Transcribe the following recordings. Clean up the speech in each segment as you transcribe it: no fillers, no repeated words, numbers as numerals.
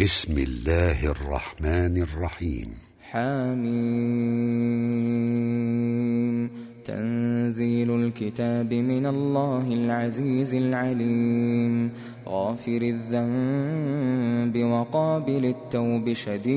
بسم الله الرحمن الرحيم. حميم. تنزيل الكتاب من الله العزيز العليم، غافر الذنب وقابل التوب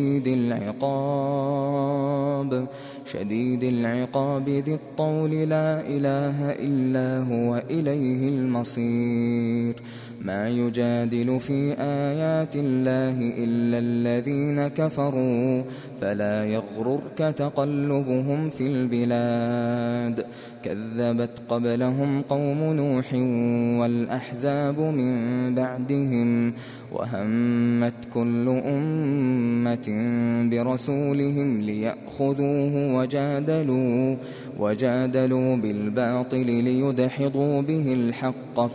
شديد العقاب ذي الطول، لا إله إلا هو إليه المصير. ما يجادل في آيات الله إلا الذين كفروا، فلا يغررك تقلبهم في البلاد. كذبت قبلهم قوم نوح والأحزاب من بعدهم، وهمت كل أمة برسولهم ليأخذوه، وجادلوا بالباطل ليدحضوا به الحق،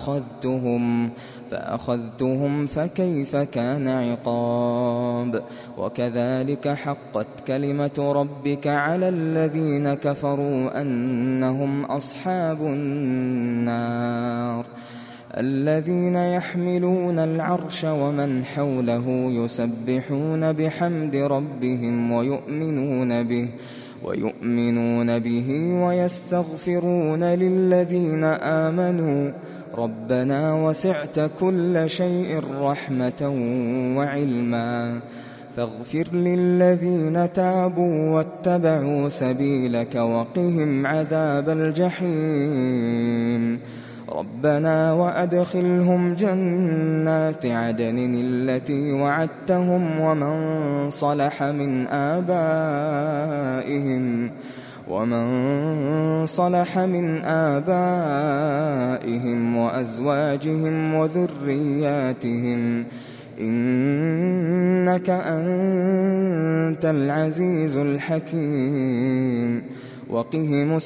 فأخذتهم فكيف كان عقاب. وكذلك حقت كلمة ربك على الذين كفروا أنهم أصحاب النار. الذين يحملون العرش ومن حوله يسبحون بحمد ربهم ويؤمنون به ويستغفرون للذين آمنوا ربنا وسعت كل شيء رحمة وعلما، فاغفر للذين تابوا واتبعوا سبيلك وقهم عذاب الجحيم. ربنا وأدخلهم جنات عدن التي وعدتهم ومن صلح من آبائهم وأزواجهم وذرياتهم، إنك أنت العزيز الحكيم. وقهم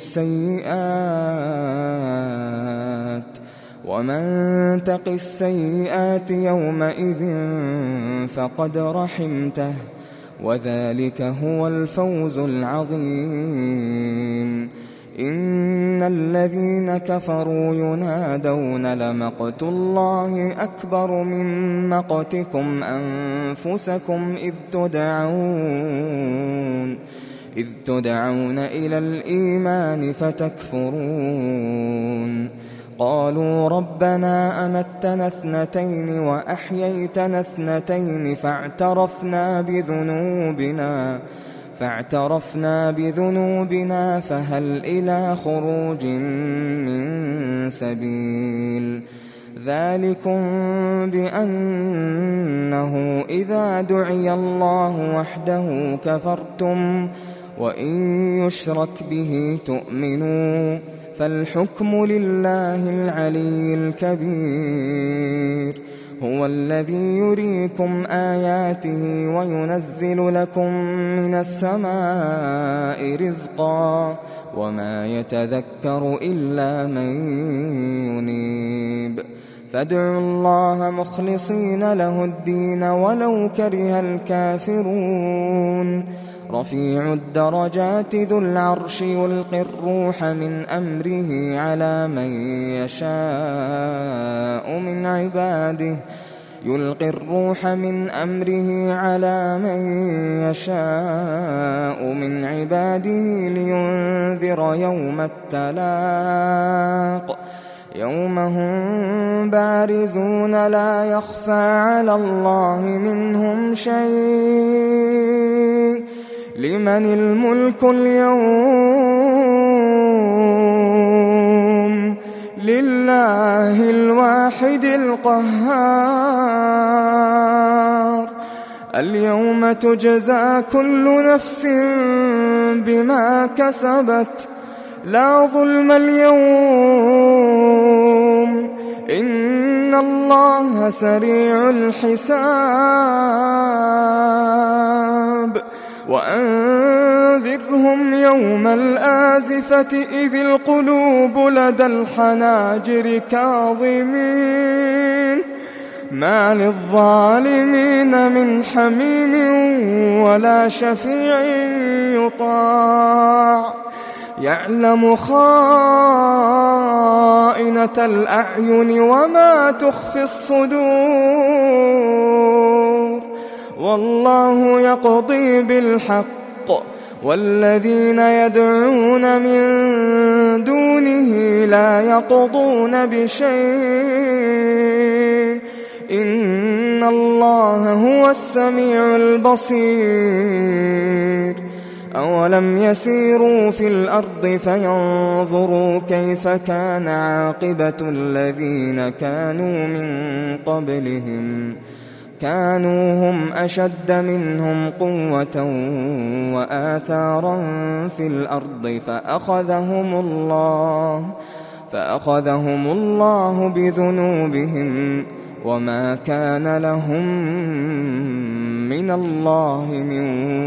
السيئات، ومن تق السيئات يومئذ فقد رحمته، وذلك هو الفوز العظيم. إن الذين كفروا ينادون لمقت الله أكبر من مقتكم أنفسكم إذ تدعون إلى الإيمان فتكفرون. قالوا ربنا أمتنا اثنتين وأحييتنا اثنتين فاعترفنا بذنوبنا فهل إلى خروج من سبيل. ذلكم بأنه إذا دعي الله وحده كفرتم، وإن يشرك به تؤمنوا، فالحكم لله العلي الكبير. هو الذي يريكم آياته وينزل لكم من السماء رزقا، وما يتذكر إلا من ينيب. فادعوا الله مخلصين له الدين ولو كره الكافرون. رفيع الدرجات ذو العرش يلقي الروح من أمره على من يشاء من عباده لينذر يوم التلاق، يوم هم بارزون لا يخفى على الله منهم شيء. لمن الملك اليوم؟ لله الواحد القهار. اليوم تجزى كل نفس بما كسبت، لا ظلم اليوم، إن الله سريع الحساب. وأنذرهم يوم الآزفة إذ القلوب لدى الحناجر كاظمين، ما للظالمين من حميم ولا شفيع يطاع. يعلم خائنة الأعين وما تخفي الصدور. والله يقضي بالحق والذين يدعون من دونه لا يقضون بشيء إن الله هو السميع البصير أولم يسيروا في الأرض فينظروا كيف كان عاقبة الذين كانوا من قبلهم كانوا هم أشد منهم قوة وآثارا في الأرض فأخذهم الله بذنوبهم وما كان لهم من الله من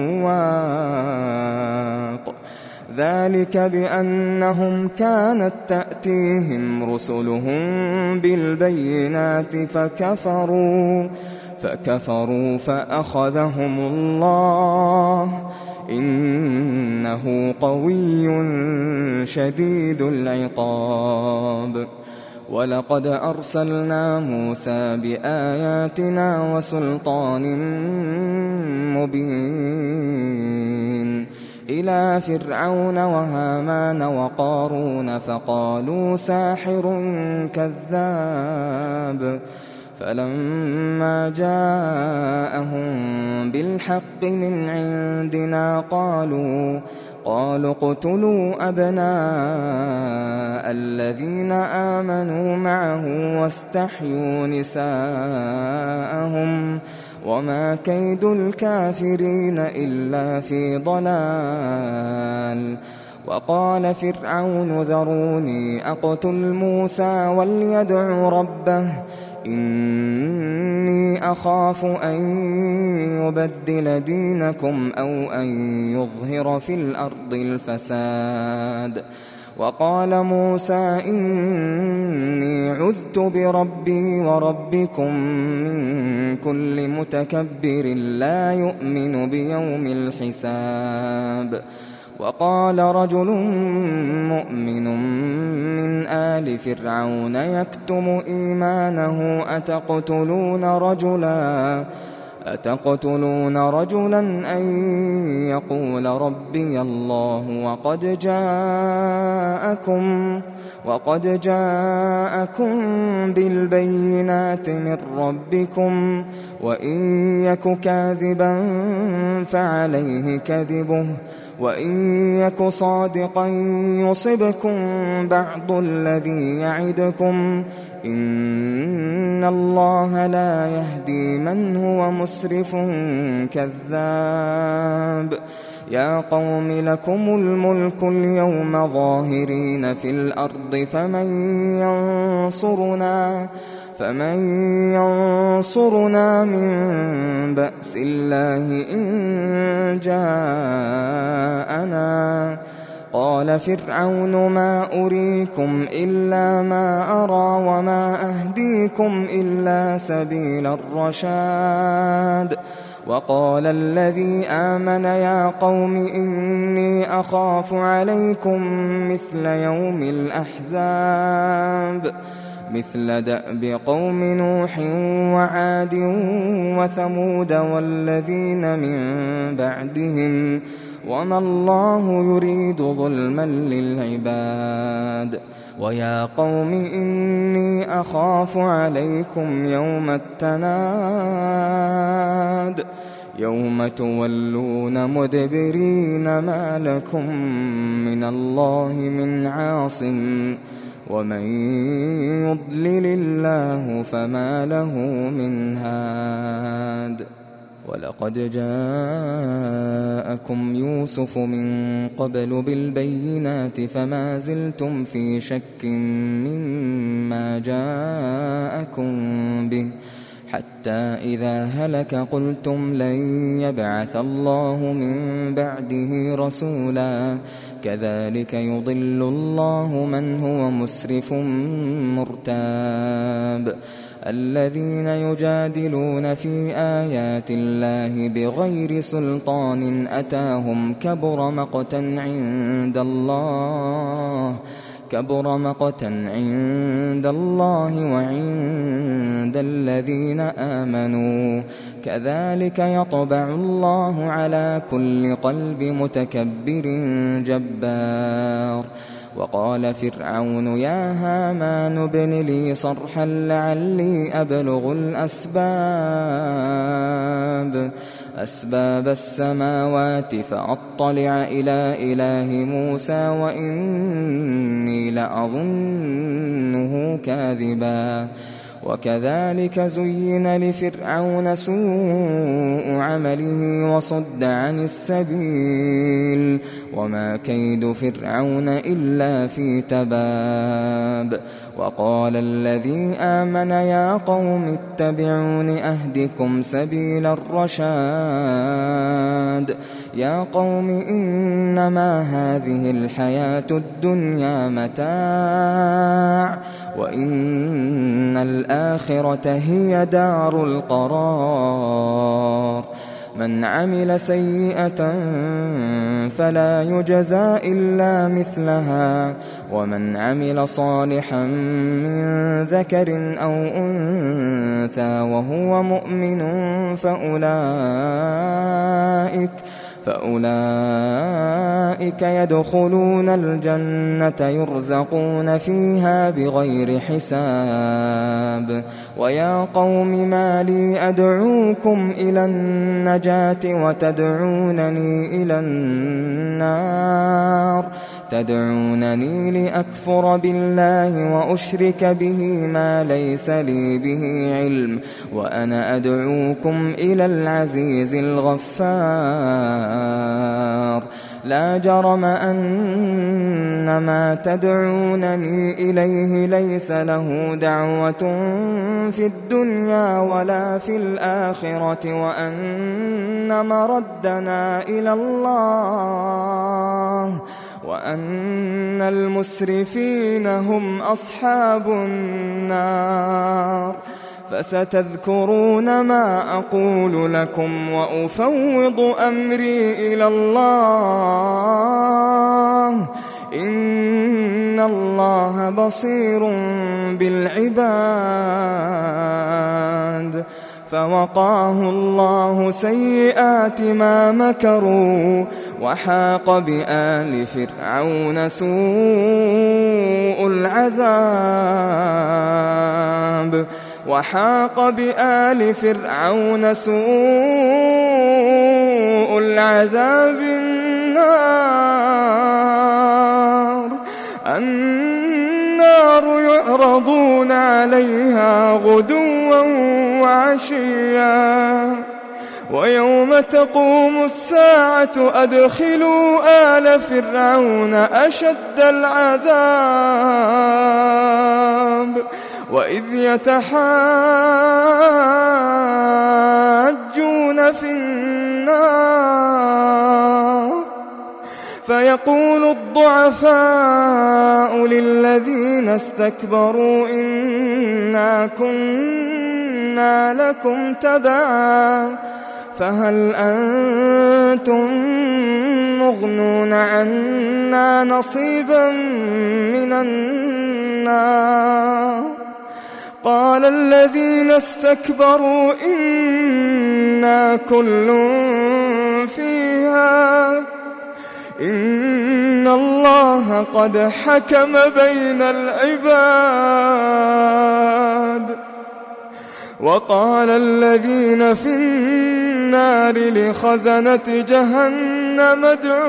واق ذلك بأنهم كانت تأتيهم رسلهم بالبينات فكفروا فأخذهم الله إنه قوي شديد العقاب ولقد أرسلنا موسى بآياتنا وسلطان مبين إلى فرعون وهامان وقارون فقالوا ساحر كذاب فلما جاءهم بالحق من عندنا قالوا اقتلوا أبناء الذين آمنوا معه واستحيوا نساءهم وما كيد الكافرين إلا في ضلال وقال فرعون ذروني أقتل موسى وليدع ربه إني أخاف أن يبدل دينكم أو أن يظهر في الأرض الفساد وقال موسى إني عذت بربي وربكم من كل متكبر لا يؤمن بيوم الحساب وقال رجل مؤمن من آل فرعون يكتم إيمانه أتقتلون رجلا أن يقول ربي الله وقد جاءكم بالبينات من ربكم وإن يك كاذبا فعليه كذبه وإن يك صادقا يصبكم بعض الذي يعدكم إن الله لا يهدي من هو مسرف كذاب يا قوم لكم الملك اليوم ظاهرين في الأرض فمن ينصرنا من بأس الله إن جاءنا قال فرعون ما أريكم إلا ما أرى وما أهديكم إلا سبيل الرشاد وقال الذي آمن يا قوم إني أخاف عليكم مثل يوم الأحزاب مثل دأب قوم نوح وعاد وثمود والذين من بعدهم وما الله يريد ظلما للعباد ويا قوم إني أخاف عليكم يوم التناد يوم تولون مدبرين ما لكم من الله من عاصم ومن يضلل الله فما له من هاد ولقد جاءكم يوسف من قبل بالبينات فما زلتم في شك مما جاءكم به حتى إذا هلك قلتم لن يبعث الله من بعده رسولا كذلك يضل الله من هو مسرف مرتاب الذين يجادلون في آيات الله بغير سلطان أتاهم كبر مقتا عند الله وعند الذين آمنوا كذلك يطبع الله على كل قلب متكبر جبار. وقال فرعون يا هامان ابن لي صرحا لعلي أبلغ أسباب السماوات فأطلع إلى إله موسى وإني لأظنه كاذبا. وكذلك زين لفرعون سوء عمله وصد عن السبيل وما كيد فرعون إلا في تباب. وقال الذي آمن يا قوم اتبعون أهدكم سبيل الرشاد. يا قوم إنما هذه الحياة الدنيا متاع وإن الآخرة هي دار القرار. من عمل سيئة فلا يجزى إلا مثلها ومن عمل صالحا من ذكر أو أنثى وهو مؤمن فأولئك يدخلون الجنة يرزقون فيها بغير حساب. ويا قوم ما لي أدعوكم إلى النجاة وتدعونني إلى النار تدعونني لأكفر بالله وأشرك به ما ليس لي به علم وأنا أدعوكم إلى العزيز الغفار. لا جرم أن ما تدعونني إليه ليس له دعوة في الدنيا ولا في الآخرة وأن مردنا إلى الله وأن المسرفين هم أصحاب النار. فستذكرون ما أقول لكم وأفوض أمري إلى الله إن الله بصير بالعباد. فوقاه الله سيئات ما مكروا وحاق بآل فرعون سوء العذاب النار يعرضون عليها غدوا وعشيا ويوم تقوم الساعة أدخلوا آل فرعون أشد العذاب وإذ يتحاجون في النار فيقول الضعفاء للذين استكبروا إنا كنا لكم تبعا فهل أنتم مغنون عنا نصيبا من النار. قال الذين استكبروا إنا كل فيها إن الله قد حكم بين العباد. وقال الذين في النار لخزنة جهنم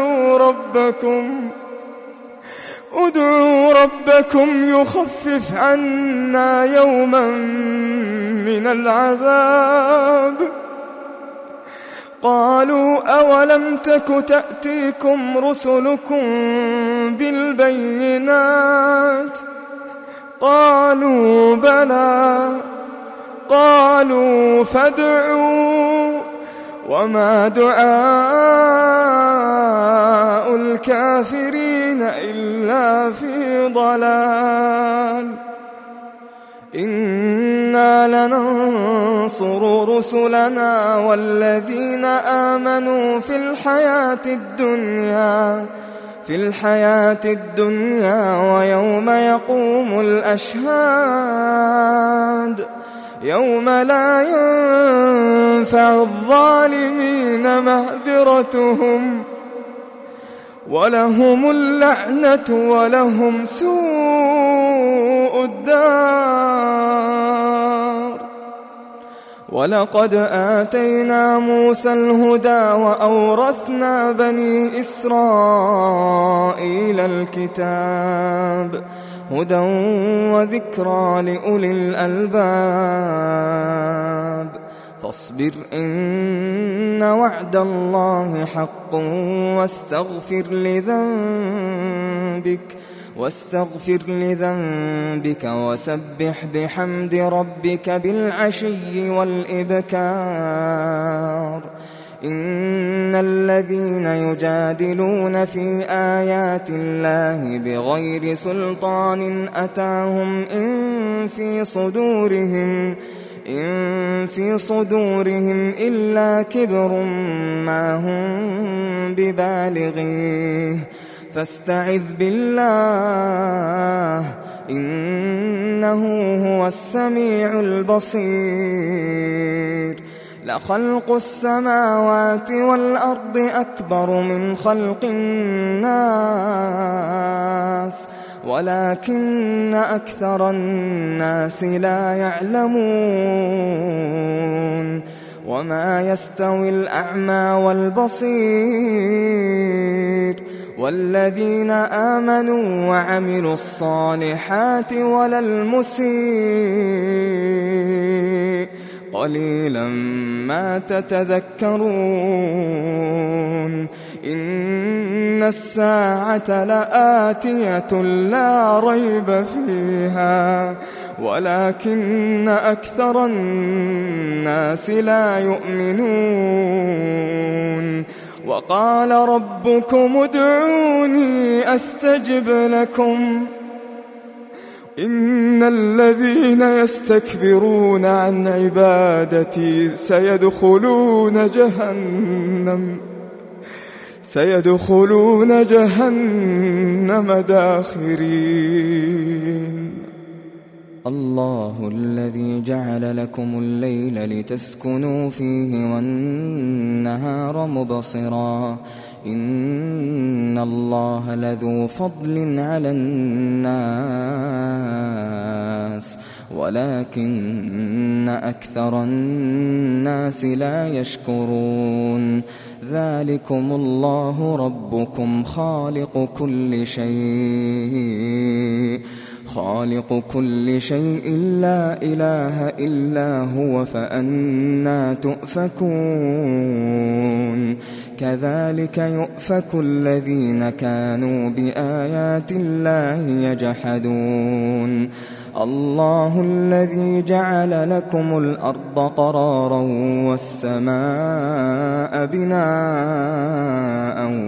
ادعوا ربكم يخفف عنا يوما من العذاب. قالوا أولم تك تأتيكم رسلكم بالبينات قالوا بلى قالوا فادعوا وما دعاء الكافرين إلا في ضلال. إنا لننصر رسلنا والذين آمنوا في الحياة الدنيا ويوم يقوم الأشهاد. يوم لا ينفع الظالمين معذرتهم ولهم اللعنة ولهم سوء الدار. ولقد آتينا موسى الهدى وأورثنا بني إسرائيل الكتاب هدى وذكرى لأولي الألباب. فاصبر إن وعد الله حق واستغفر لذنبك وسبح بحمد ربك بالعشي والإبكار. إن الذين يجادلون في آيات الله بغير سلطان أتاهم إن في صدورهم إلا كبر ما هم ببالغيه فاستعذ بالله إنه هو السميع البصير. لخلق السماوات والأرض أكبر من خلق الناس ولكن أكثر الناس لا يعلمون. وما يستوي الأعمى والبصير والذين آمنوا وعملوا الصالحات ولا المسيء قليلا ما تتذكرون. إن الساعة لآتية لا ريب فيها ولكن أكثر الناس لا يؤمنون. وقال ربكم ادعوني أستجب لكم إن الذين يستكبرون عن عبادتي سيدخلون جهنم داخرين. الله الذي جعل لكم الليل لتسكنوا فيه والنهار مبصرا إن الله لذو فضل على الناس ولكن أكثر الناس لا يشكرون. ذلكم الله ربكم خالق كل شيء لا إله إلا هو فأنى تؤفكون. كذلك يؤفك الذين كانوا بآيات الله يجحدون. الله الذي جعل لكم الأرض قرارا والسماء بناء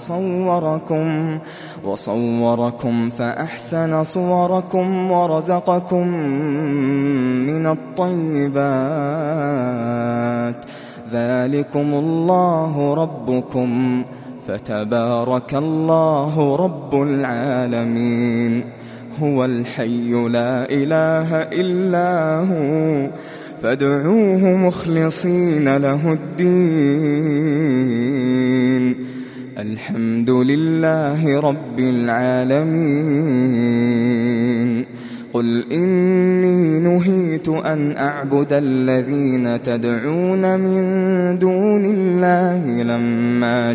وصوركم فأحسن صوركم ورزقكم من الطيبات. ذلكم الله ربكم فتبارك الله رب العالمين. هو الحي لا إله إلا هو فادعوه مخلصين له الدين. الحمد لله رب العالمين. قل إني نهيت أن أعبد الذين تدعون من دون الله لما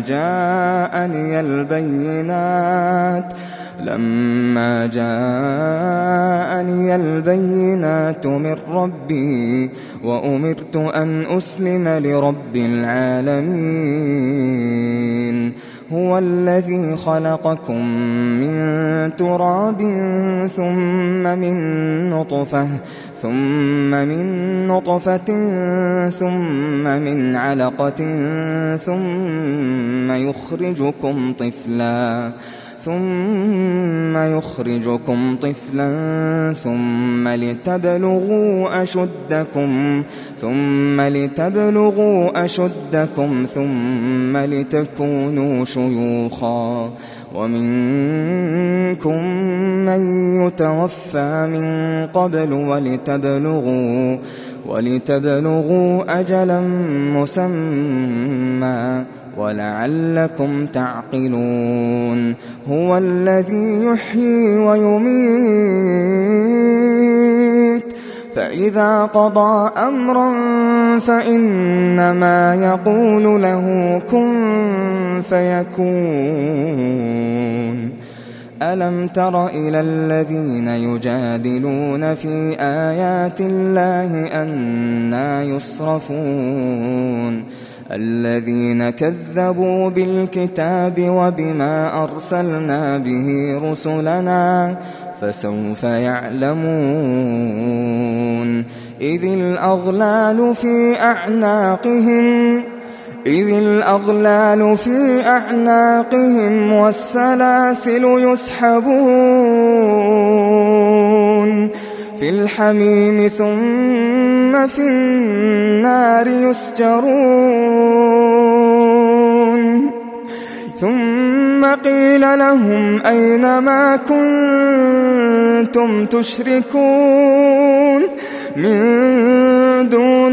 جاءني البينات من ربي وأمرت أن أسلم لرب العالمين. هو الذي خلقكم من تراب ثم من نطفة ثم من علقة ثم يخرجكم طفلا ثم لتبلغوا أشدكم ثم لتكونوا شيوخا. ومنكم من يتوفى من قبل ولتبلغوا أجلا مسمى ولعلكم تعقلون هو الذي يحيي ويميت فإذا قضى أمرا فإنما يقول له كن فيكون ألم تر إلى الذين يجادلون في آيات الله أنى يصرفون الذين كذبوا بالكتاب وبما أرسلنا به رسلنا فسوف يعلمون إذ الأغلال في أعناقهم والسلاسل يسحبون في الحميم ثم في النار يسجرون ثم قيل لهم أين ما كنتم تشركون من دون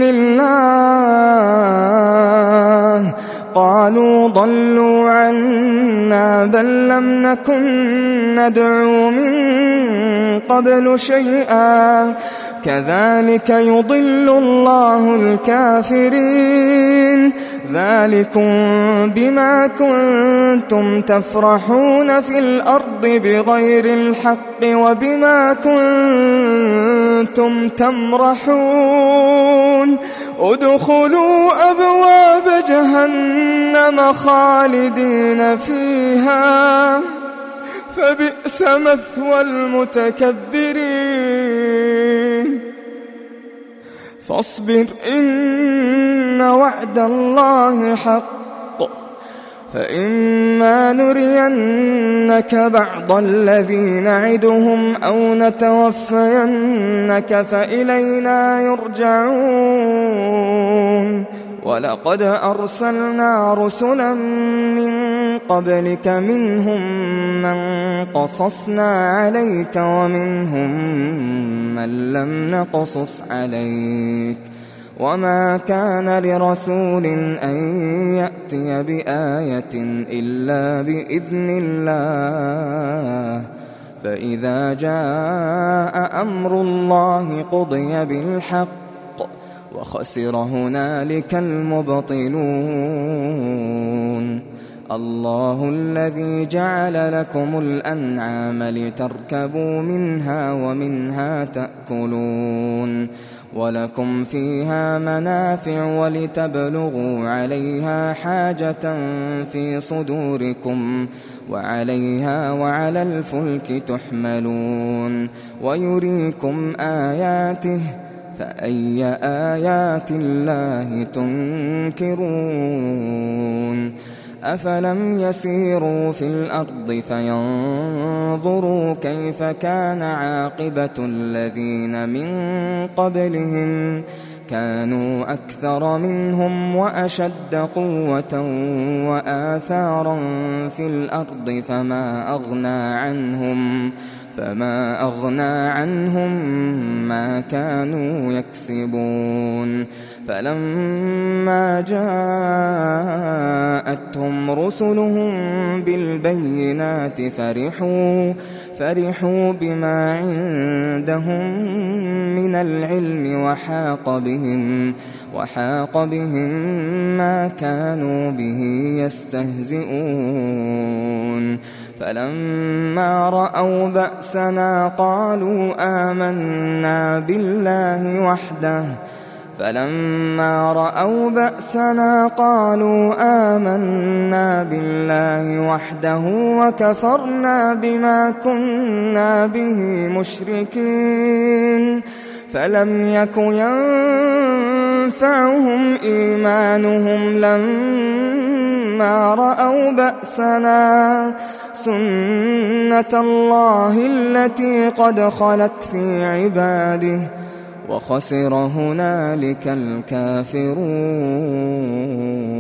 الله قالوا ضلوا عنا بل لم نكن ندعو من قبل شيئا كذلك يضل الله الكافرين ذلكم بما كنتم تفرحون في الأرض بغير الحق وبما كنتم تمرحون ادخلوا أبواب جهنم خالدين فيها فبئس مثوى المتكبرين فاصبر إن وعد الله حق فإما نرينك بعض الذي نعدهم أو نتوفينك فإلينا يرجعون ولقد أرسلنا رسلا من قبلك منهم من قصصنا عليك ومنهم من لم نقصص عليك وما كان لرسول أن يأتي بآية إلا بإذن الله فإذا جاء أمر الله قضي بالحق وخسر هنالك المبطلون الله الذي جعل لكم الأنعام لتركبوا منها ومنها تأكلون ولكم فيها منافع ولتبلغوا عليها حاجة في صدوركم وعليها وعلى الفلك تحملون ويريكم آياته فأي آيات الله تنكرون أفلم يسيروا في الأرض فينظروا كيف كان عاقبة الذين من قبلهم كانوا أكثر منهم وأشد قوة وآثارا في الأرض فما أغنى عنهم ما كانوا يكسبون فلما جاءتهم رسلهم بالبينات فرحوا بما عندهم من العلم وحاق بهم ما كانوا به يستهزئون فلما رأوا بأسنا قالوا آمنا بالله وحده وكفرنا بما كنا به مشركين فلم يك ينفعهم إيمانهم لما رأوا بأسنا سنة الله التي قد خلت في عباده وخسر هنالك الكافرون.